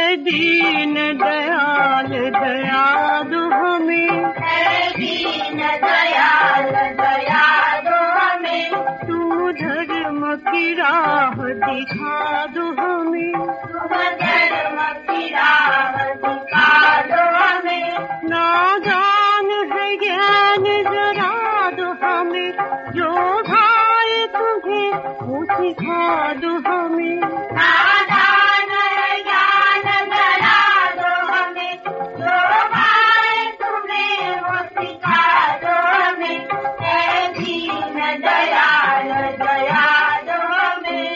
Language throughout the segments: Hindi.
दीन दयाल दया दो हमें, है दीन दयाल दया दो हमें, तुम धर्म की राह दिखा दो हमें, तुम धर्म की राह दिखा दो हमें, नादान है ज्ञान जरा दो हमें, जो भाई तुम्हें वो सिखा दो हमें, नादान है ज्ञान जरा दो हमें, जो भाई तुम्हें वो सिखा दो हमें, है दीन दयाल दया दो हमें।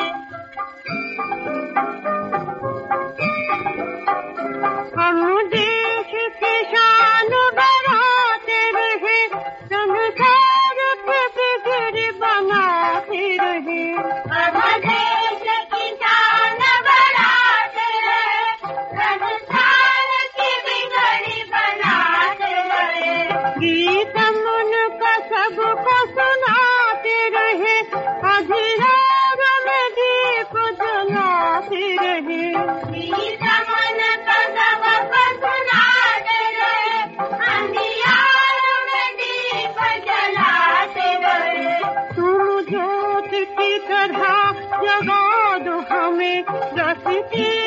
हम देश की शान बढ़ाते रहे, संसार पे फिक्र बनाते रहे, हम देश की शान बढ़ाते रहे, संसार की बिगड़ी बनाते रहे, गीत मन का सबको सुनाते रहे, अधिराग में दीप जलाते रहे, गीत मन का सबको सुनाते रहे, अंधियार में दीप जलाते रहे, तुम ज्योत की तरह जगा दो हमें, रस्ते